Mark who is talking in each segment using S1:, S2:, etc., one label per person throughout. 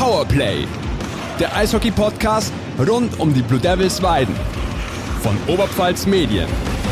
S1: Powerplay, der Eishockey-Podcast rund um die Blue Devils Weiden von Oberpfalz Medien.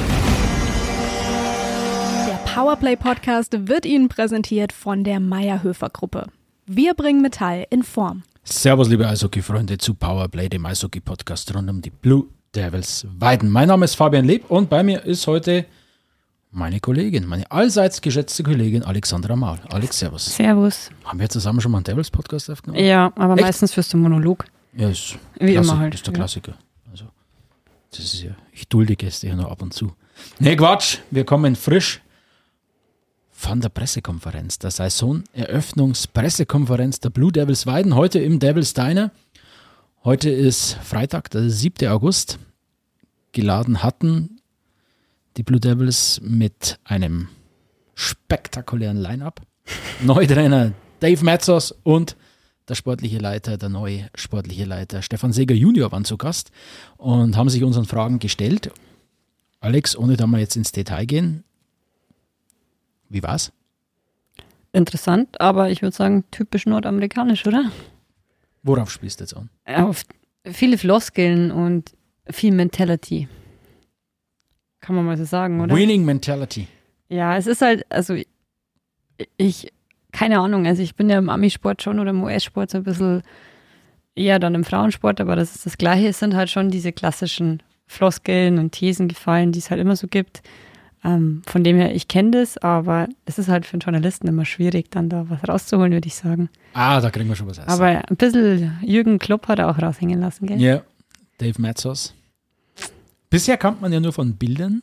S2: Der Powerplay-Podcast wird Ihnen präsentiert von der Mayr-Höfer-Gruppe. Wir bringen Metall in Form.
S3: Servus, liebe Eishockey-Freunde, zu Powerplay, dem Eishockey-Podcast rund um die Blue Devils Weiden. Mein Name ist Fabian Leb und bei mir ist heute meine Kollegin, meine allseits geschätzte Kollegin Alexandra Maul. Alex, servus.
S4: Servus.
S3: Haben wir zusammen schon mal einen Devils-Podcast aufgenommen?
S4: Ja, aber
S3: Echt?
S4: Meistens fürs Monolog.
S3: Ja, ist
S4: Wie
S3: Klassik,
S4: immer halt.
S3: ist der Klassiker. Also, das ist ja, ich dulde Gäste ja noch ab und zu. Nee, Quatsch, wir kommen frisch von der Pressekonferenz, der Saisoneröffnungspressekonferenz der Blue Devils Weiden, heute im Devils Diner. Heute ist Freitag, der 7. August. Geladen hatten die Blue Devils mit einem spektakulären Line-Up. Neutrainer Dave Metzos und der neue sportliche Leiter Stefan Seeger Junior waren zu Gast und haben sich unseren Fragen gestellt. Alex, ohne da mal jetzt ins Detail gehen, wie war's?
S4: Interessant, aber ich würde sagen, typisch nordamerikanisch, oder?
S3: Worauf spielst du jetzt an?
S4: Auf viele Floskeln und viel Mentality. Kann man mal so sagen, oder?
S3: Winning Mentality.
S4: Ja, es ist halt, also keine Ahnung, also ich bin ja im Ami-Sport schon oder im US-Sport so ein bisschen eher dann im Frauensport, aber das ist das Gleiche. Es sind halt schon diese klassischen Floskeln und Thesen gefallen, die es halt immer so gibt. Von dem her, ich kenne das, aber es ist halt für einen Journalisten immer schwierig, dann da was rauszuholen, würde ich sagen.
S3: Ah, da kriegen wir schon was aus.
S4: Aber ein bisschen Jürgen Klopp hat er auch raushängen lassen, gell?
S3: Ja, Dave Metzos. Bisher kannte man ja nur von Bildern.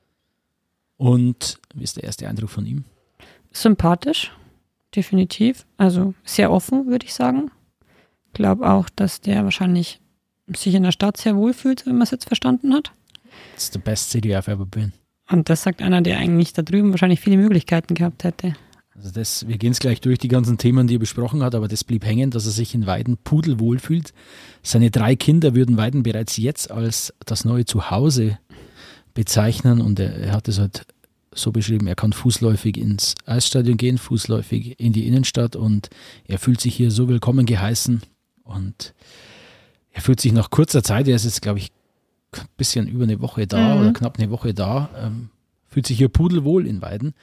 S3: Und wie ist der erste Eindruck von ihm?
S4: Sympathisch, definitiv. Also sehr offen, würde ich sagen. Ich glaube auch, dass der wahrscheinlich sich in der Stadt sehr wohl fühlt, wenn man es jetzt verstanden hat.
S3: It's the best city I've ever been.
S4: Und das sagt einer, der eigentlich da drüben wahrscheinlich viele Möglichkeiten gehabt hätte.
S3: Also wir gehen es gleich durch, die ganzen Themen, die er besprochen hat, aber das blieb hängen, dass er sich in Weiden pudelwohl fühlt. Seine 3 Kinder würden Weiden bereits jetzt als das neue Zuhause bezeichnen und er hat es halt so beschrieben, er kann fußläufig ins Eisstadion gehen, fußläufig in die Innenstadt und er fühlt sich hier so willkommen geheißen und er fühlt sich nach kurzer Zeit, er ist jetzt glaube ich ein bisschen über eine Woche da oder knapp eine Woche da, fühlt sich hier pudelwohl in Weiden.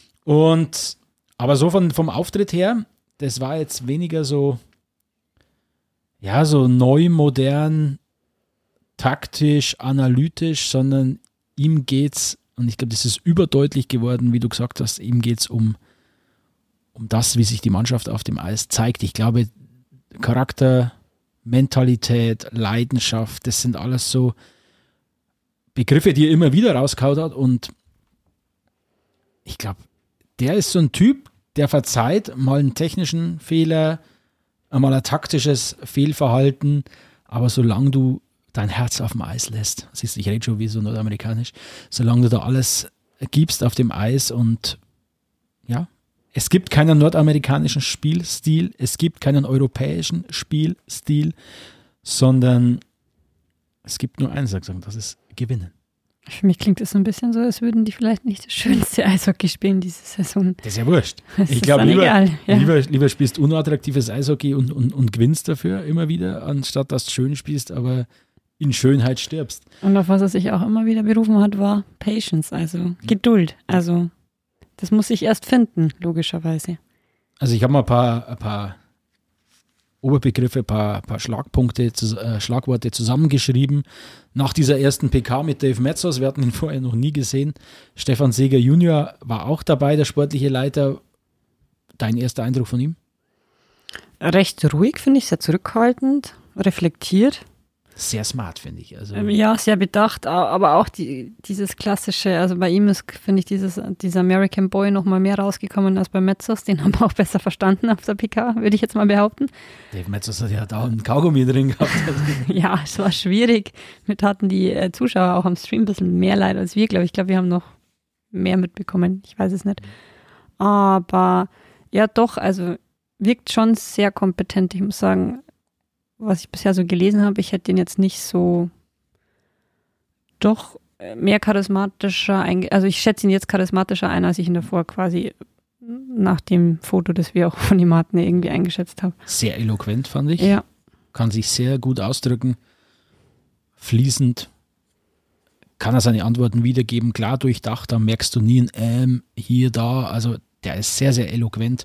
S3: Aber so vom Auftritt her, das war jetzt weniger so, ja, so neu, modern, taktisch, analytisch, sondern ihm geht's, und ich glaube, das ist überdeutlich geworden, wie du gesagt hast, ihm geht's um das, wie sich die Mannschaft auf dem Eis zeigt. Ich glaube, Charakter, Mentalität, Leidenschaft, das sind alles so Begriffe, die er immer wieder rauskaut hat und ich glaube, der ist so ein Typ, der verzeiht mal einen technischen Fehler, mal ein taktisches Fehlverhalten, aber solange du dein Herz auf dem Eis lässt, siehst du, ich rede schon wie so nordamerikanisch, solange du da alles gibst auf dem Eis und ja, es gibt keinen nordamerikanischen Spielstil, es gibt keinen europäischen Spielstil, sondern es gibt nur eins, das ist Gewinnen.
S4: Für mich klingt es so ein bisschen so, als würden die vielleicht nicht das schönste Eishockey spielen diese Saison.
S3: Das ist ja wurscht.
S4: Das
S3: ich
S4: ist
S3: glaube,
S4: dann
S3: lieber spielst du unattraktives Eishockey und gewinnst dafür immer wieder, anstatt dass du schön spielst, aber in Schönheit stirbst.
S4: Und auf was er sich auch immer wieder berufen hat, war Patience, also Geduld. Also das muss ich erst finden, logischerweise.
S3: Also ich habe mal ein paar Oberbegriffe, ein paar Schlagpunkte, Schlagworte zusammengeschrieben. Nach dieser ersten PK mit Dave Metzos, wir hatten ihn vorher noch nie gesehen. Stefan Seeger Junior war auch dabei, der sportliche Leiter. Dein erster Eindruck von ihm?
S4: Recht ruhig, finde ich, sehr zurückhaltend, reflektiert.
S3: Sehr smart, finde ich. Also
S4: Ja, sehr bedacht, aber auch dieses klassische, also bei ihm ist, finde ich, dieser American Boy noch mal mehr rausgekommen als bei Metzos. Den haben wir auch besser verstanden auf der PK, würde ich jetzt mal behaupten.
S3: Dave Metzos hat ja da einen Kaugummi drin gehabt.
S4: Ja, es war schwierig. Mit hatten die Zuschauer auch am Stream ein bisschen mehr Leid als wir, glaube ich. Ich glaube, wir haben noch mehr mitbekommen. Ich weiß es nicht. Aber ja, doch, also wirkt schon sehr kompetent. Ich muss sagen, was ich bisher so gelesen habe, ich hätte den jetzt nicht so doch mehr charismatischer, also ich schätze ihn jetzt charismatischer ein, als ich ihn davor quasi nach dem Foto, das wir auch von ihm hatten, irgendwie eingeschätzt habe.
S3: Sehr eloquent, fand ich.
S4: Ja.
S3: Kann sich sehr gut ausdrücken. Fließend. Kann er seine Antworten wiedergeben. Klar durchdacht, da merkst du nie ein hier, da. Also der ist sehr, sehr eloquent.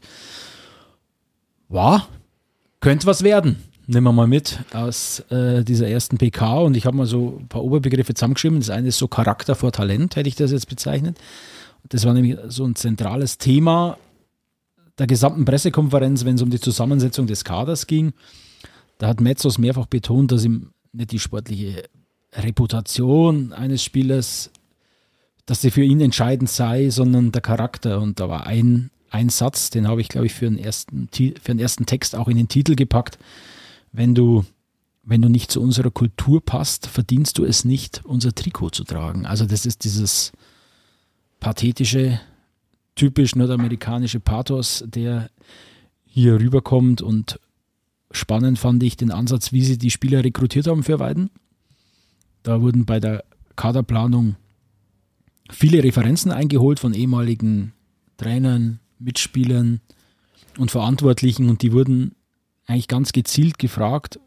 S3: Könnte was werden. Nehmen wir mal mit aus dieser ersten PK und ich habe mal so ein paar Oberbegriffe zusammengeschrieben. Das eine ist so Charakter vor Talent, hätte ich das jetzt bezeichnet. Das war nämlich so ein zentrales Thema der gesamten Pressekonferenz, wenn es um die Zusammensetzung des Kaders ging. Da hat Metzos mehrfach betont, dass ihm nicht die sportliche Reputation eines Spielers, dass sie für ihn entscheidend sei, sondern der Charakter. Und da war ein Satz, den habe ich, glaube ich, für den ersten Text auch in den Titel gepackt. Wenn du nicht zu unserer Kultur passt, verdienst du es nicht, unser Trikot zu tragen. Also das ist dieses pathetische, typisch nordamerikanische Pathos, der hier rüberkommt. Und spannend fand ich den Ansatz, wie sie die Spieler rekrutiert haben für Weiden. Da wurden bei der Kaderplanung viele Referenzen eingeholt von ehemaligen Trainern, Mitspielern und Verantwortlichen und die wurden eigentlich ganz gezielt gefragt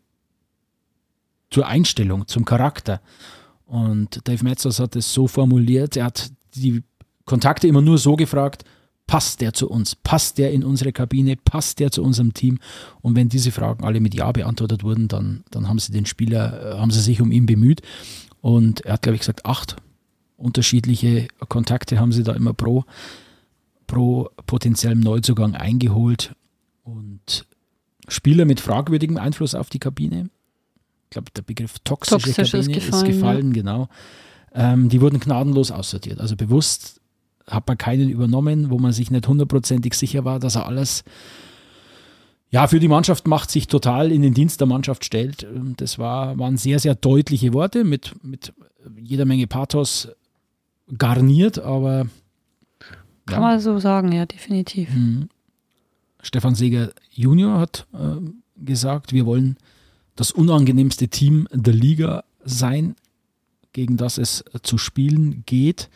S3: zur Einstellung, zum Charakter. Und Dave Metzos hat es so formuliert, er hat die Kontakte immer nur so gefragt, passt der zu uns, passt der in unsere Kabine, passt der zu unserem Team? Und wenn diese Fragen alle mit Ja beantwortet wurden, dann haben sie den Spieler, haben sie sich um ihn bemüht. Und er hat, glaube ich, gesagt, 8 unterschiedliche Kontakte haben sie da immer pro potenziellem Neuzugang eingeholt. Und Spieler mit fragwürdigem Einfluss auf die Kabine, ich glaube, der Begriff toxische Kabine ist gefallen, ja. Genau. Die wurden gnadenlos aussortiert. Also bewusst hat man keinen übernommen, wo man sich nicht hundertprozentig sicher war, dass er alles für die Mannschaft macht, sich total in den Dienst der Mannschaft stellt. Das waren sehr, sehr deutliche Worte mit jeder Menge Pathos garniert, aber
S4: kann man so sagen, ja, definitiv.
S3: Stefan Seeger Junior hat gesagt, wir wollen das unangenehmste Team der Liga sein, gegen das es zu spielen geht.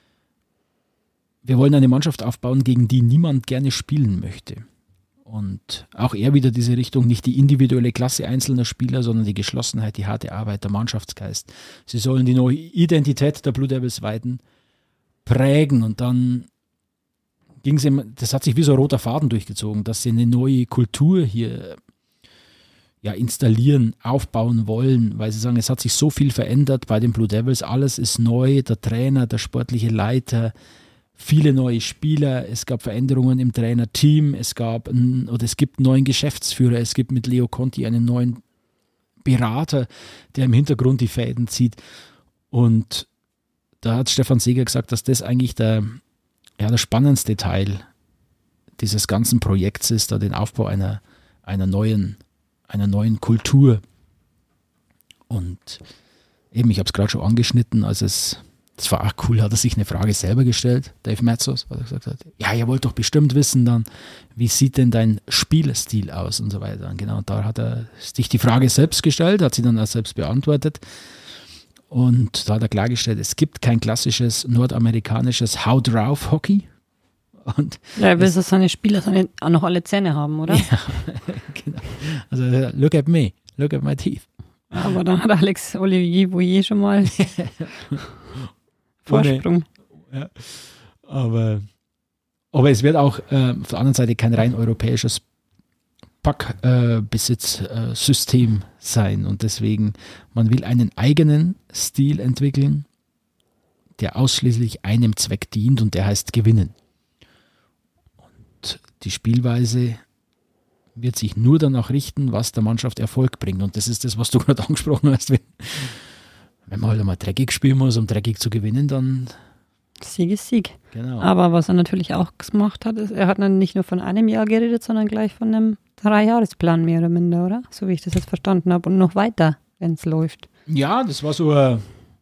S3: Wir wollen eine Mannschaft aufbauen, gegen die niemand gerne spielen möchte. Und auch er wieder diese Richtung, nicht die individuelle Klasse einzelner Spieler, sondern die Geschlossenheit, die harte Arbeit, der Mannschaftsgeist. Sie sollen die neue Identität der Blue Devils Weiden prägen und dann ging es ihm, das hat sich wie so ein roter Faden durchgezogen, dass sie eine neue Kultur hier installieren, aufbauen wollen, weil sie sagen, es hat sich so viel verändert bei den Blue Devils, alles ist neu, der Trainer, der sportliche Leiter, viele neue Spieler, es gab Veränderungen im Trainerteam, es gibt einen neuen Geschäftsführer, es gibt mit Leo Conti einen neuen Berater, der im Hintergrund die Fäden zieht. Und da hat Stefan Seeger gesagt, dass das eigentlich der spannendste Teil dieses ganzen Projekts ist, da den Aufbau einer neuen Kultur. Und eben, ich habe es gerade schon angeschnitten, das war auch cool, hat er sich eine Frage selber gestellt, Dave Metzos, weil er gesagt hat, ja, ihr wollt doch bestimmt wissen dann, wie sieht denn dein Spielstil aus und so weiter. Und genau, da hat er sich die Frage selbst gestellt, hat sie dann auch selbst beantwortet. Und da hat er klargestellt, es gibt kein klassisches nordamerikanisches Hau drauf Hockey. Und
S4: er will, dass seine Spieler auch noch alle Zähne haben, oder?
S3: Ja, genau. Also look at me, look at my teeth.
S4: Aber dann hat Alex Olivier Bouillet schon mal Vorsprung.
S3: Ja. Aber es wird auch auf der anderen Seite kein rein europäisches Puckbesitzsystem sein und deswegen, man will einen eigenen Stil entwickeln, der ausschließlich einem Zweck dient und der heißt gewinnen. Und die Spielweise wird sich nur danach richten, was der Mannschaft Erfolg bringt und das ist das, was du gerade angesprochen hast, wenn man halt einmal dreckig spielen muss, um dreckig zu gewinnen, dann
S4: Sieg ist Sieg.
S3: Genau.
S4: Aber was er natürlich auch gemacht hat, ist, er hat dann nicht nur von einem Jahr geredet, sondern gleich von einem 3-Jahresplan mehr oder minder, oder? So wie ich das jetzt verstanden habe. Und noch weiter, wenn es läuft.
S3: Ja, das war so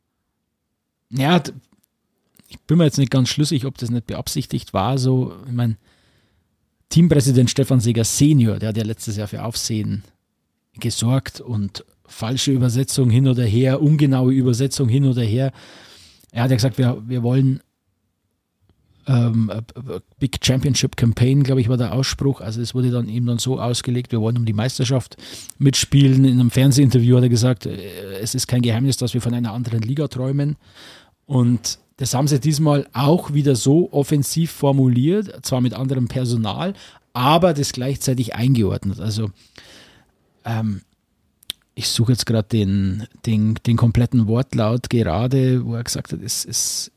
S3: ich bin mir jetzt nicht ganz schlüssig, ob das nicht beabsichtigt war. So, ich meine, Teampräsident Stefan Seeger Senior, der hat ja letztes Jahr für Aufsehen gesorgt und falsche Übersetzung hin oder her, ungenaue Übersetzung hin oder her. Er hat ja gesagt, wir wollen Big Championship Campaign, glaube ich, war der Ausspruch. Also es wurde dann eben dann so ausgelegt, wir wollen um die Meisterschaft mitspielen. In einem Fernsehinterview hat er gesagt, es ist kein Geheimnis, dass wir von einer anderen Liga träumen. Und das haben sie diesmal auch wieder so offensiv formuliert, zwar mit anderem Personal, aber das gleichzeitig eingeordnet. Also ich suche jetzt gerade den kompletten Wortlaut gerade, wo er gesagt hat, es ist,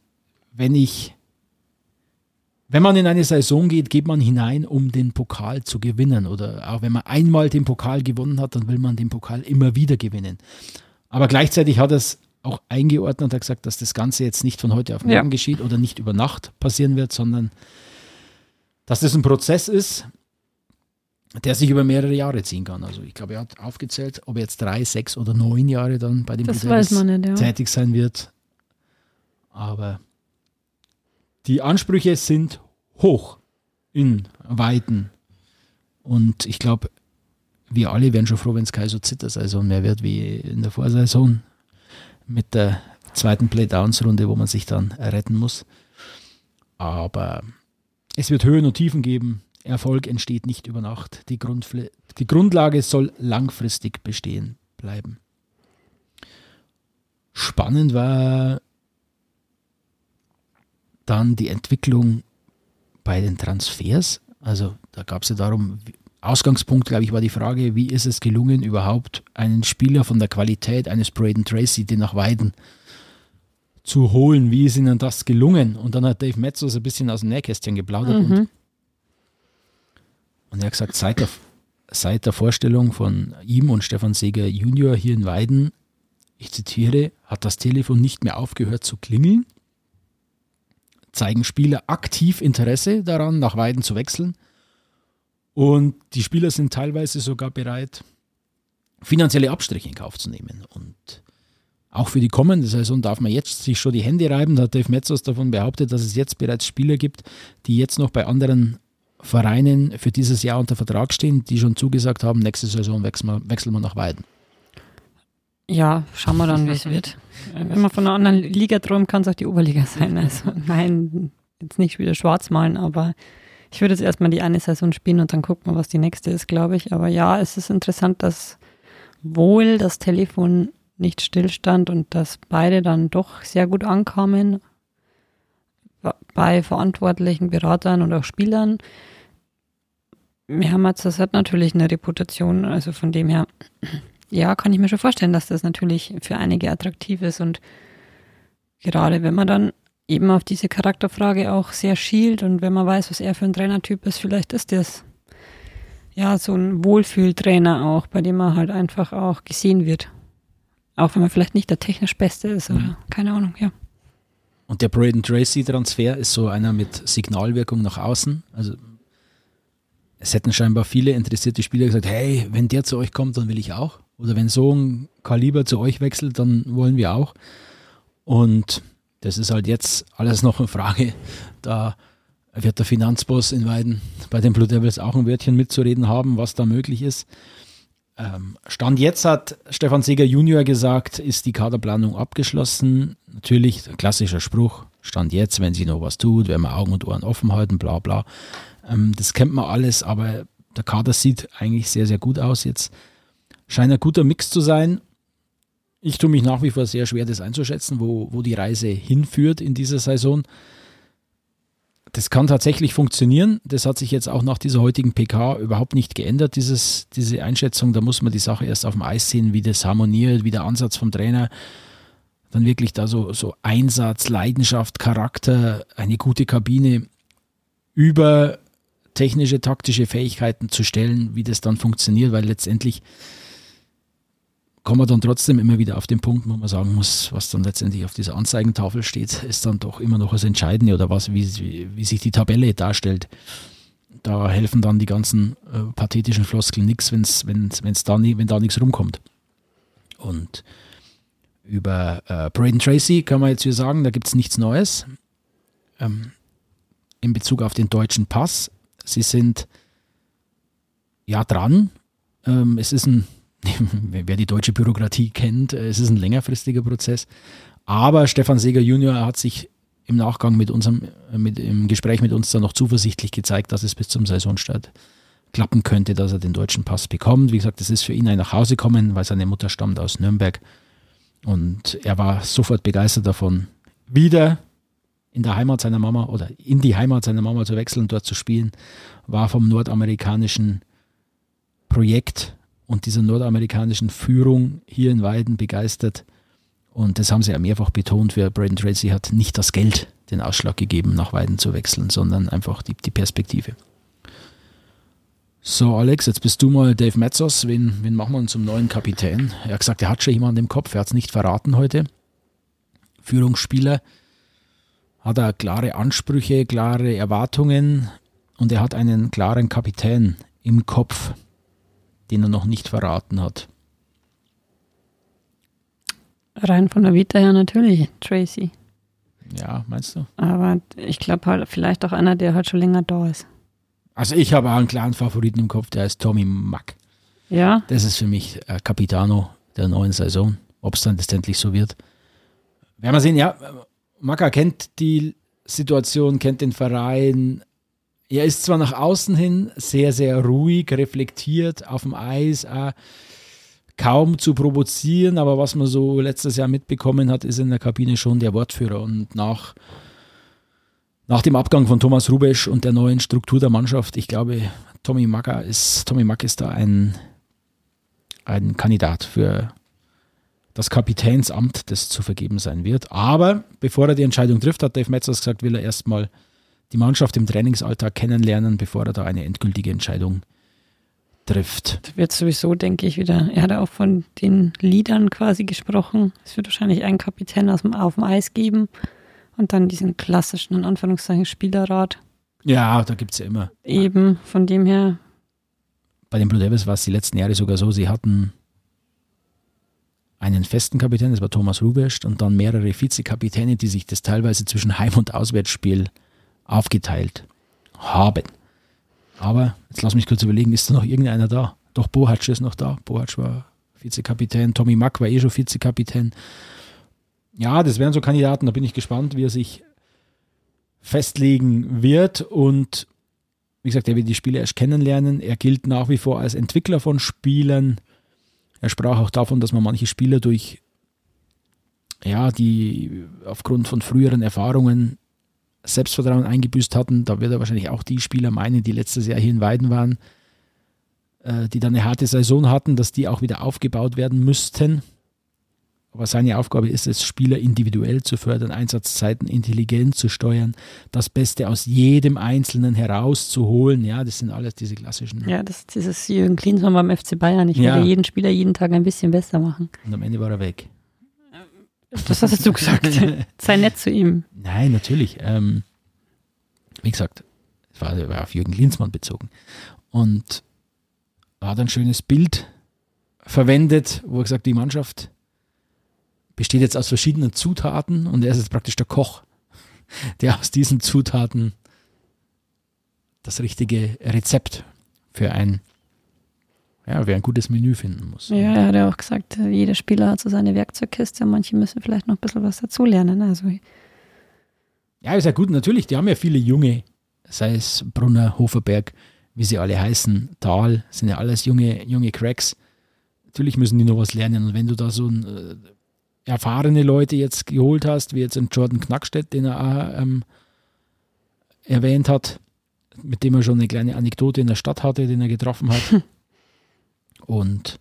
S3: wenn man in eine Saison geht, geht man hinein, um den Pokal zu gewinnen. Oder auch wenn man einmal den Pokal gewonnen hat, dann will man den Pokal immer wieder gewinnen. Aber gleichzeitig hat er es auch eingeordnet und hat gesagt, dass das Ganze jetzt nicht von heute auf morgen geschieht oder nicht über Nacht passieren wird, sondern dass das ein Prozess ist, der sich über mehrere Jahre ziehen kann. Also ich glaube, er hat aufgezählt, ob er jetzt 3, 6 oder 9 Jahre dann bei dem Prozess tätig sein wird. Aber die Ansprüche sind hoch in Weiten. Und ich glaube, wir alle wären schon froh, wenn es keine so Zittersaison mehr wird wie in der Vorsaison mit der zweiten Playdowns-Runde, wo man sich dann retten muss. Aber es wird Höhen und Tiefen geben. Erfolg entsteht nicht über Nacht. Die Grundlage soll langfristig bestehen bleiben. Spannend war dann die Entwicklung bei den Transfers. Also da gab es ja darum, Ausgangspunkt, glaube ich, war die Frage, wie ist es gelungen, überhaupt einen Spieler von der Qualität eines Braden Tracy, den nach Weiden, zu holen. Wie ist ihnen das gelungen? Und dann hat Dave Metzos ein bisschen aus dem Nähkästchen geplaudert. Und er hat gesagt, seit der Vorstellung von ihm und Stefan Seeger Junior hier in Weiden, ich zitiere, hat das Telefon nicht mehr aufgehört zu klingeln. Zeigen Spieler aktiv Interesse daran, nach Weiden zu wechseln. Und die Spieler sind teilweise sogar bereit, finanzielle Abstriche in Kauf zu nehmen. Und auch für die kommende Saison darf man jetzt sich schon die Hände reiben. Da hat Dave Metzos davon behauptet, dass es jetzt bereits Spieler gibt, die jetzt noch bei anderen Vereinen für dieses Jahr unter Vertrag stehen, die schon zugesagt haben, nächste Saison wechseln wir nach Weiden.
S4: Ja, schauen wir dann, wie es wird. Wenn man von einer anderen Liga träumt, kann es auch die Oberliga sein. Also nein, jetzt nicht wieder schwarz malen, aber ich würde jetzt erstmal die eine Saison spielen und dann gucken wir, was die nächste ist, glaube ich. Aber ja, es ist interessant, dass wohl das Telefon nicht stillstand und dass beide dann doch sehr gut ankamen bei verantwortlichen Beratern und auch Spielern. Das hat natürlich eine Reputation, also von dem her, ja, kann ich mir schon vorstellen, dass das natürlich für einige attraktiv ist und gerade wenn man dann eben auf diese Charakterfrage auch sehr schielt und wenn man weiß, was er für ein Trainertyp ist, vielleicht ist das ja so ein Wohlfühltrainer auch, bei dem man halt einfach auch gesehen wird. Auch wenn man vielleicht nicht der technisch Beste ist oder keine Ahnung, ja.
S3: Und der Braden Tracy-Transfer ist so einer mit Signalwirkung nach außen. Also es hätten scheinbar viele interessierte Spieler gesagt, hey, wenn der zu euch kommt, dann will ich auch. Oder wenn so ein Kaliber zu euch wechselt, dann wollen wir auch. Und das ist halt jetzt alles noch eine Frage. Da wird der Finanzboss in Weiden bei den Blue Devils auch ein Wörtchen mitzureden haben, was da möglich ist. Stand jetzt, hat Stefan Seeger Junior gesagt, ist die Kaderplanung abgeschlossen. Natürlich, ein klassischer Spruch, Stand jetzt, wenn sie noch was tut, werden wir Augen und Ohren offen halten, bla bla. Das kennt man alles, aber der Kader sieht eigentlich sehr, sehr gut aus jetzt. Scheint ein guter Mix zu sein. Ich tue mich nach wie vor sehr schwer, das einzuschätzen, wo die Reise hinführt in dieser Saison. Das kann tatsächlich funktionieren. Das hat sich jetzt auch nach dieser heutigen PK überhaupt nicht geändert, diese Einschätzung. Da muss man die Sache erst auf dem Eis sehen, wie das harmoniert, wie der Ansatz vom Trainer, dann wirklich da so Einsatz, Leidenschaft, Charakter, eine gute Kabine über technische, taktische Fähigkeiten zu stellen, wie das dann funktioniert, weil letztendlich kommen wir dann trotzdem immer wieder auf den Punkt, wo man sagen muss, was dann letztendlich auf dieser Anzeigentafel steht, ist dann doch immer noch das Entscheidende oder was, wie sich die Tabelle darstellt. Da helfen dann die ganzen pathetischen Floskeln nichts, wenn da nichts rumkommt. Und über Braden Tracy kann man jetzt wieder sagen, da gibt es nichts Neues. In Bezug auf den deutschen Pass, sie sind ja dran. Es ist wer die deutsche Bürokratie kennt, es ist ein längerfristiger Prozess. Aber Stefan Seeger Junior hat sich im Nachgang im Gespräch mit uns dann noch zuversichtlich gezeigt, dass es bis zum Saisonstart klappen könnte, dass er den deutschen Pass bekommt. Wie gesagt, das ist für ihn ein Nachhausekommen, weil seine Mutter stammt aus Nürnberg. Und er war sofort begeistert davon, wieder in die Heimat seiner Mama zu wechseln, dort zu spielen, war vom nordamerikanischen Projekt und dieser nordamerikanischen Führung hier in Weiden begeistert. Und das haben sie ja mehrfach betont. Für Braden Tracy hat nicht das Geld den Ausschlag gegeben, nach Weiden zu wechseln, sondern einfach die Perspektive. So, Alex, jetzt bist du mal Dave Metzos. Wen machen wir zum neuen Kapitän? Er hat gesagt, er hat schon jemanden im Kopf. Er hat es nicht verraten heute. Führungsspieler. Hat er klare Ansprüche, klare Erwartungen und er hat einen klaren Kapitän im Kopf, den er noch nicht verraten hat.
S4: Rein von der Vita her natürlich, Tracy.
S3: Ja, meinst du?
S4: Aber ich glaube halt vielleicht auch einer, der halt schon länger da ist.
S3: Also ich habe auch einen klaren Favoriten im Kopf, der heißt Tommy Mack.
S4: Ja.
S3: Das ist für mich Capitano der neuen Saison. Ob es dann letztendlich so wird. Werden wir sehen, ja. Macker kennt die Situation, kennt den Verein. Er ist zwar nach außen hin sehr, sehr ruhig, reflektiert auf dem Eis, kaum zu provozieren, aber was man so letztes Jahr mitbekommen hat, ist in der Kabine schon der Wortführer. Und nach dem Abgang von Thomas Rubesch und der neuen Struktur der Mannschaft, ich glaube, Tommy Mack ist da ein Kandidat für das Kapitänsamt, das zu vergeben sein wird. Aber bevor er die Entscheidung trifft, hat Dave Metzos gesagt, will er erstmal die Mannschaft im Trainingsalltag kennenlernen, bevor er da eine endgültige Entscheidung trifft.
S4: Das wird sowieso, denke ich, wieder. Er hat auch von den Leadern quasi gesprochen. Es wird wahrscheinlich einen Kapitän auf dem Eis geben und dann diesen klassischen, in Anführungszeichen, Spielerrat.
S3: Ja, da gibt es ja immer.
S4: Eben, von dem her.
S3: Bei den Blue Devils war es die letzten Jahre sogar so, sie hatten einen festen Kapitän, das war Thomas Rubesch, und dann mehrere Vizekapitäne, die sich das teilweise zwischen Heim- und Auswärtsspiel aufgeteilt haben. Aber, jetzt lass mich kurz überlegen, ist da noch irgendeiner da? Doch, Bohatsch ist noch da. Bohatsch war Vizekapitän, Tommy Mack war schon Vizekapitän. Ja, das wären so Kandidaten, da bin ich gespannt, wie er sich festlegen wird. Und wie gesagt, er wird die Spieler erst kennenlernen. Er gilt nach wie vor als Entwickler von Spielern. Er sprach auch davon, dass man manche Spieler die aufgrund von früheren Erfahrungen Selbstvertrauen eingebüßt hatten. Da wird er wahrscheinlich auch die Spieler meinen, die letztes Jahr hier in Weiden waren, die dann eine harte Saison hatten, dass die auch wieder aufgebaut werden müssten. Aber seine Aufgabe ist es, Spieler individuell zu fördern, Einsatzzeiten intelligent zu steuern, das Beste aus jedem Einzelnen herauszuholen. Ja, das sind alles diese klassischen.
S4: Ja, das ist dieses Jürgen Klinsmann beim FC Bayern. Ich werde jeden Spieler jeden Tag ein bisschen besser machen.
S3: Und am Ende war er weg.
S4: Das hast du gesagt. Sei nett zu ihm.
S3: Nein, natürlich. Wie gesagt, es war auf Jürgen Klinsmann bezogen. Und er hat ein schönes Bild verwendet, wo er gesagt, die Mannschaft besteht jetzt aus verschiedenen Zutaten und er ist jetzt praktisch der Koch, der aus diesen Zutaten das richtige Rezept für ein gutes Menü finden muss.
S4: Ja, er hat ja auch gesagt, jeder Spieler hat so seine Werkzeugkiste und manche müssen vielleicht noch ein bisschen was dazulernen. Also.
S3: Ja, ist ja gut, natürlich, die haben ja viele Junge, sei es Brunner, Hoferberg, wie sie alle heißen, Dahl, sind ja alles junge Cracks. Natürlich müssen die noch was lernen und wenn du da so erfahrene Leute jetzt geholt hast, wie jetzt einen Jordan Knackstedt, den er auch erwähnt hat, mit dem er schon eine kleine Anekdote in der Stadt hatte, den er getroffen hat. Und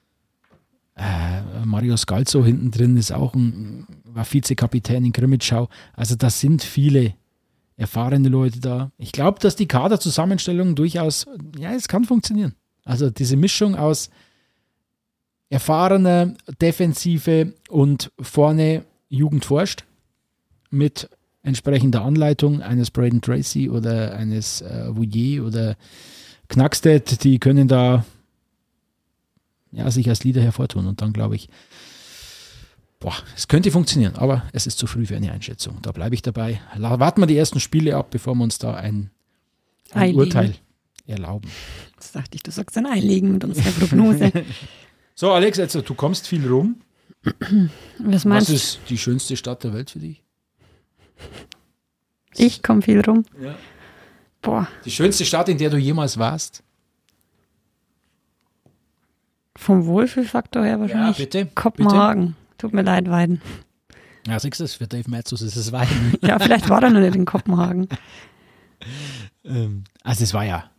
S3: Mario Scalzo hinten drin ist auch war Vizekapitän in Krimitschau. Also da sind viele erfahrene Leute da. Ich glaube, dass die Kaderzusammenstellung durchaus, es kann funktionieren. Also diese Mischung aus erfahrener Defensive und vorne Jugend forscht mit entsprechender Anleitung eines Braden Tracy oder eines Vouillet oder Knackstedt, die können da sich als Leader hervortun und dann glaube ich, es könnte funktionieren, aber es ist zu früh für eine Einschätzung. Da bleibe ich dabei. Warten wir die ersten Spiele ab, bevor wir uns da ein Urteil erlauben.
S4: Das dachte ich, du sagst ein Einlegen mit unserer Prognose.
S3: So, Alex, also, du kommst viel rum.
S4: Was meinst du?
S3: Was ist die schönste Stadt der Welt für dich?
S4: Ich komme viel rum.
S3: Ja.
S4: Boah,
S3: Die schönste Stadt, in der du jemals warst?
S4: vom Wohlfühlfaktor her wahrscheinlich
S3: bitte.
S4: Kopenhagen. Tut mir leid, Weiden.
S3: Ja, siehst du, für Dave Matthews ist es Weiden.
S4: Ja, vielleicht war er noch nicht in Kopenhagen.
S3: Also es war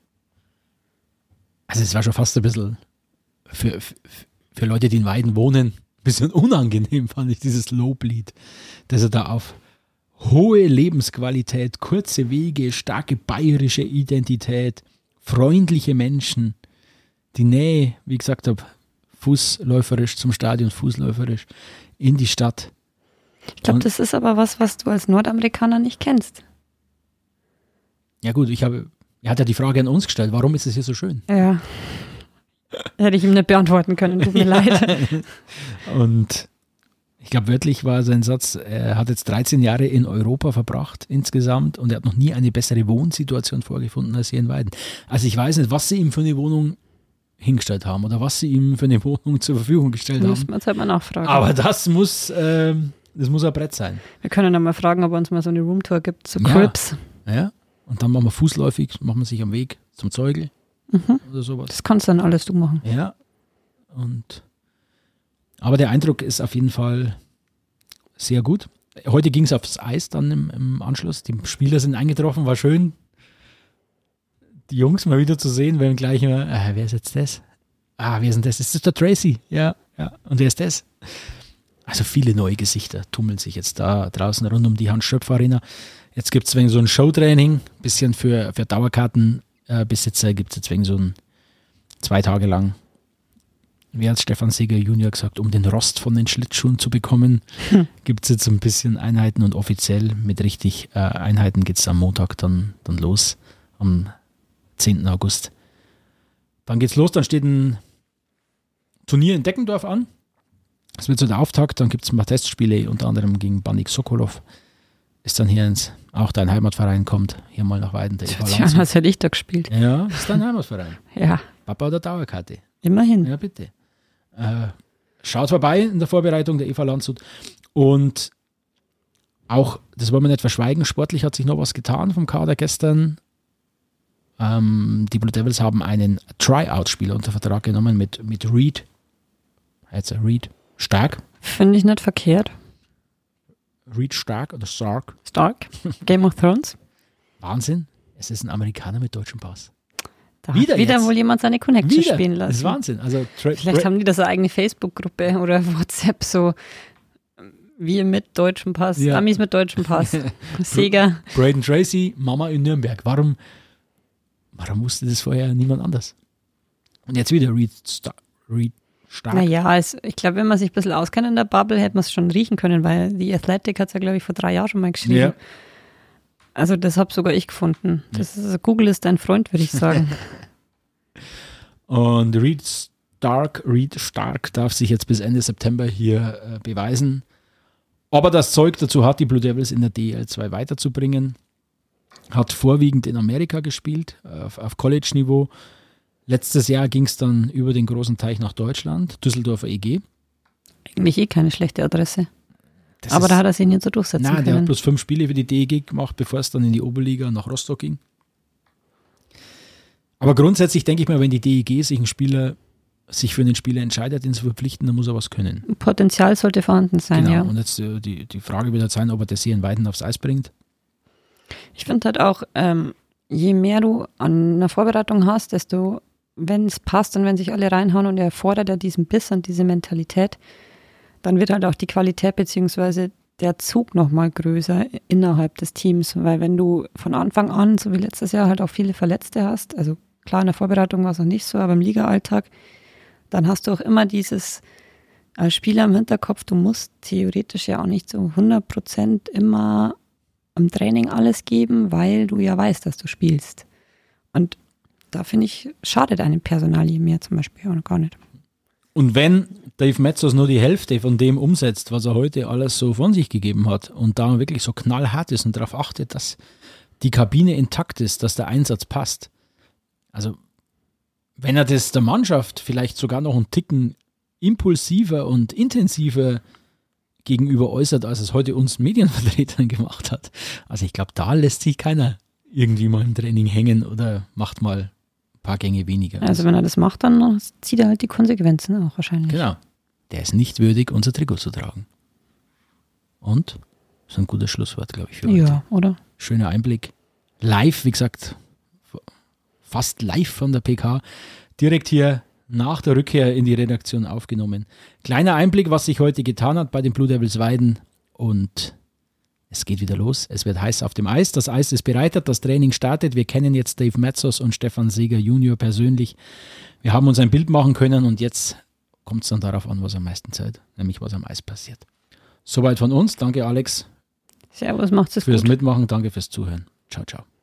S3: schon fast ein bisschen für Leute, die in Weiden wohnen, ein bisschen unangenehm, fand ich, dieses Loblied, dass er da auf hohe Lebensqualität, kurze Wege, starke bayerische Identität, freundliche Menschen, die Nähe, wie ich gesagt habe, fußläuferisch zum Stadion, fußläuferisch in die Stadt.
S4: Ich glaube, das ist aber was du als Nordamerikaner nicht kennst.
S3: Ja gut, er hat ja die Frage an uns gestellt, warum ist es hier so schön?
S4: Ja. Hätte ich ihm nicht beantworten können, tut mir leid.
S3: Und ich glaube, wörtlich war sein Satz, er hat jetzt 13 Jahre in Europa verbracht insgesamt und er hat noch nie eine bessere Wohnsituation vorgefunden als hier in Weiden. Also ich weiß nicht, was sie ihm für eine Wohnung hingestellt haben oder was sie ihm für eine Wohnung zur Verfügung gestellt haben.
S4: Müssen wir jetzt halt mal nachfragen.
S3: Aber das muss ein Brett sein.
S4: Wir können dann mal fragen, ob er uns mal so eine Roomtour gibt, so Crips.
S3: Ja, und dann machen wir fußläufig, machen wir sich am Weg zum Zeugel oder sowas.
S4: Das kannst dann alles du machen.
S3: Ja, aber der Eindruck ist auf jeden Fall sehr gut. Heute ging es aufs Eis dann im Anschluss. Die Spieler sind eingetroffen, war schön, die Jungs mal wieder zu sehen, wenn gleich immer, wer ist jetzt das? Wer ist denn das? Ist das der Tracy? Ja. Und wer ist das? Also viele neue Gesichter tummeln sich jetzt da draußen rund um die Hans-Schöpf-Arena. Jetzt gibt es wegen so ein Showtraining, bisschen für Dauerkartenbesitzer gibt es jetzt wegen so ein 2 Tage lang, wie hat Stefan Seeger Junior gesagt, um den Rost von den Schlittschuhen zu bekommen, gibt es jetzt ein bisschen Einheiten und offiziell mit richtig Einheiten geht es am Montag dann los, am 10. August. Dann geht's los, dann steht ein Turnier in Deckendorf an. Das wird so der Auftakt, dann gibt es ein paar Testspiele, unter anderem gegen Banik Sokolov. Ist dann hier auch dein Heimatverein kommt, hier mal nach Weiden. Der
S4: Tja, was hätte ich da gespielt?
S3: Ja, ist dein Heimatverein.
S4: Ja.
S3: Papa oder Dauerkarte?
S4: Immerhin.
S3: Ja, bitte. Schaut vorbei in der Vorbereitung der EV Landshut. Und auch, das wollen wir nicht verschweigen, sportlich hat sich noch was getan vom Kader gestern. Die Blue Devils haben einen Tryout-Spieler unter Vertrag genommen mit Reed. Heißt er Reed Stark?
S4: Finde ich nicht verkehrt.
S3: Reed Stark oder Stark?
S4: Stark. Game of Thrones.
S3: Wahnsinn. Es ist ein Amerikaner mit deutschem Pass.
S4: Da hat wieder wohl jemand seine Connection spielen lassen.
S3: Das ist Wahnsinn. Also,
S4: vielleicht haben die da so eine eigene Facebook-Gruppe oder WhatsApp, so wir mit deutschem Pass,
S3: ja.
S4: Amis mit deutschem Pass. Seeger.
S3: Braden Tracy, Mama in Nürnberg. Warum wusste das vorher niemand anders? Und jetzt wieder Reed Stark.
S4: Naja, ich glaube, wenn man sich ein bisschen auskennt in der Bubble, hätte man es schon riechen können, weil die Athletic hat es ja, glaube ich, vor 3 Jahren schon mal geschrieben. Ja. Also das habe sogar ich gefunden. Google ist dein Freund, würde ich sagen. Und
S3: Reed Stark darf sich jetzt bis Ende September hier beweisen, ob er das Zeug dazu hat, die Blue Devils in der DL2 weiterzubringen. Hat vorwiegend in Amerika gespielt, auf College-Niveau. Letztes Jahr ging es dann über den großen Teich nach Deutschland, Düsseldorfer EG.
S4: Eigentlich keine schlechte Adresse. Aber da hat er sich nicht so durchsetzen können.
S3: Der hat bloß 5 Spiele für die DEG gemacht, bevor es dann in die Oberliga nach Rostock ging. Aber grundsätzlich denke ich mal, wenn die DEG sich für einen Spieler entscheidet, ihn zu verpflichten, dann muss er was können.
S4: Potenzial sollte vorhanden sein,
S3: genau.
S4: Ja.
S3: Und jetzt die Frage wird halt sein, ob er das hier in Weiden aufs Eis bringt.
S4: Ich finde halt auch, je mehr du an einer Vorbereitung hast, desto, wenn es passt und wenn sich alle reinhauen und er fordert ja diesen Biss und diese Mentalität, dann wird halt auch die Qualität bzw. der Zug nochmal größer innerhalb des Teams, weil wenn du von Anfang an, so wie letztes Jahr, halt auch viele Verletzte hast, also klar in der Vorbereitung war es noch nicht so, aber im Liga-Alltag, dann hast du auch immer dieses als Spieler im Hinterkopf, du musst theoretisch ja auch nicht so 100% immer im Training alles geben, weil du ja weißt, dass du spielst. Und da finde ich, schadet einem Personalie mehr zum Beispiel auch gar nicht.
S3: Und wenn Dave Matthews nur die Hälfte von dem umsetzt, was er heute alles so von sich gegeben hat und da wirklich so knallhart ist und darauf achtet, dass die Kabine intakt ist, dass der Einsatz passt. Also wenn er das der Mannschaft vielleicht sogar noch einen Ticken impulsiver und intensiver gegenüber äußert, als es heute uns Medienvertretern gemacht hat. Also ich glaube, da lässt sich keiner irgendwie mal im Training hängen oder macht mal ein paar Gänge weniger.
S4: Also wenn er das macht, dann zieht er halt die Konsequenzen auch wahrscheinlich.
S3: Genau. Der ist nicht würdig, unser Trikot zu tragen. Und? Das ist ein gutes Schlusswort, glaube ich, für heute.
S4: Ja, oder?
S3: Schöner Einblick. Live, wie gesagt, fast live von der PK. Direkt hier nach der Rückkehr in die Redaktion aufgenommen. Kleiner Einblick, was sich heute getan hat bei den Blue Devils Weiden. Und es geht wieder los. Es wird heiß auf dem Eis. Das Eis ist bereitet, das Training startet. Wir kennen jetzt Dave Metzos und Stefan Seeger Junior persönlich. Wir haben uns ein Bild machen können und jetzt kommt es dann darauf an, was am meisten zählt, nämlich was am Eis passiert. Soweit von uns. Danke, Alex.
S4: Servus, macht's es
S3: fürs
S4: gut.
S3: Mitmachen. Danke fürs Zuhören. Ciao, ciao.